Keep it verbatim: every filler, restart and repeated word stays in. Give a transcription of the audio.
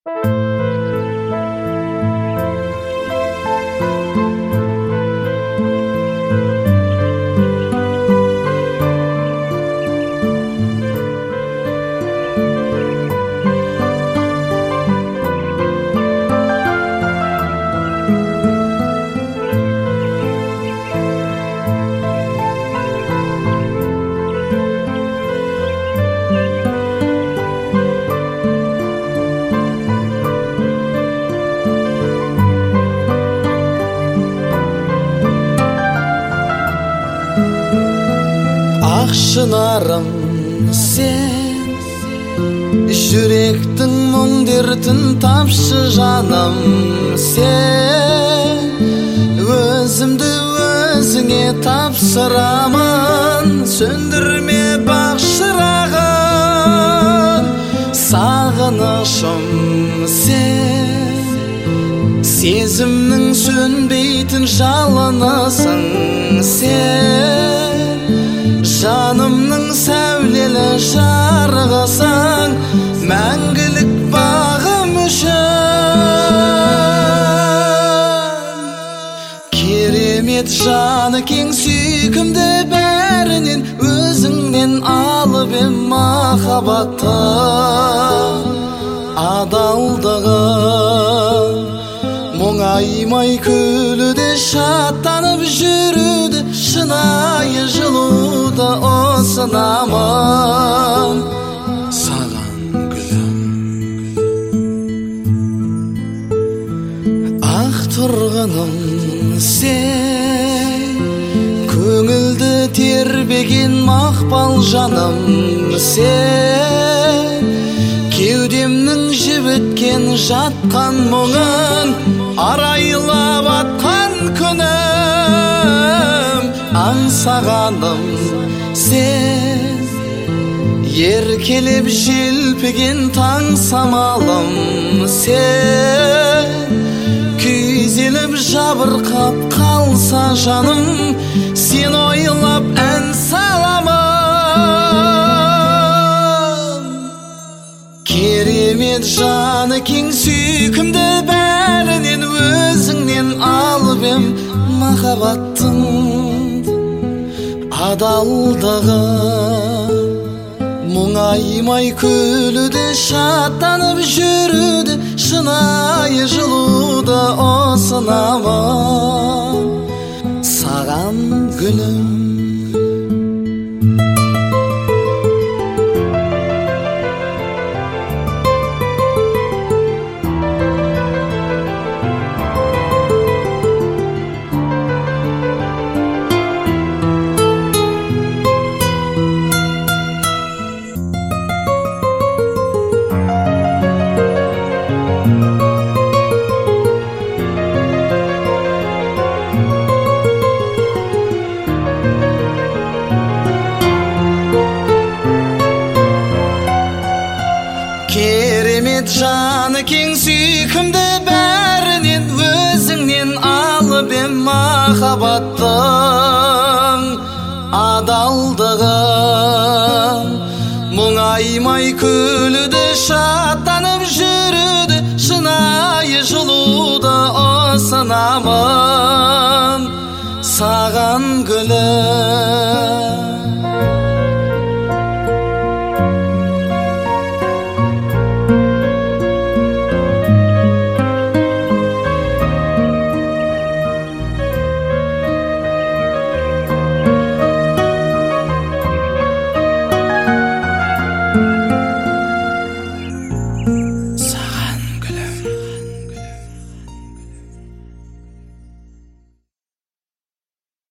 Шынарым сен, жүректің мұң дертін тапшы жаным сен. Өзімді өзіңе тапсырамын, сөндірме бақ шырағын. Сағынышым сен, сезімнің сөнбейтін жалынысың сен. Жанымның сәулелі жарғысың, мәңгілік бағым үшін. Керемет жаны кең сүйкімді бәрінен, өзіңнен алып ем махаббатты. Адалдығын мұңаймай күлуді, шаттанып жүруді, шынайы жылуды осынамын саған гүлім. Ақ тұрғыным сен, көңілді тербеген мақпал жаным сен. Кеудемнің жібіткен жатқан мұңын, арайлап атқан күнім. Аңсағаным сен, еркелеп желпіген таң самалым сен. Күйзеліп жабырқап қалса жаным, сен ойлап ән саламын. Керемет жаны кең сүйкімді бәрінен, өзіңнен алып ем махаббаттың адалдығы. Мұңаймай күлуді, шаттанып жүруді, шынайы жылуды осынамын саған гүлім. Керемет жаны кең сүйкімді бәрінен, өзіңнен алып ем махаббаттың адалдығын. Мұңаймай күлуді, шаттанып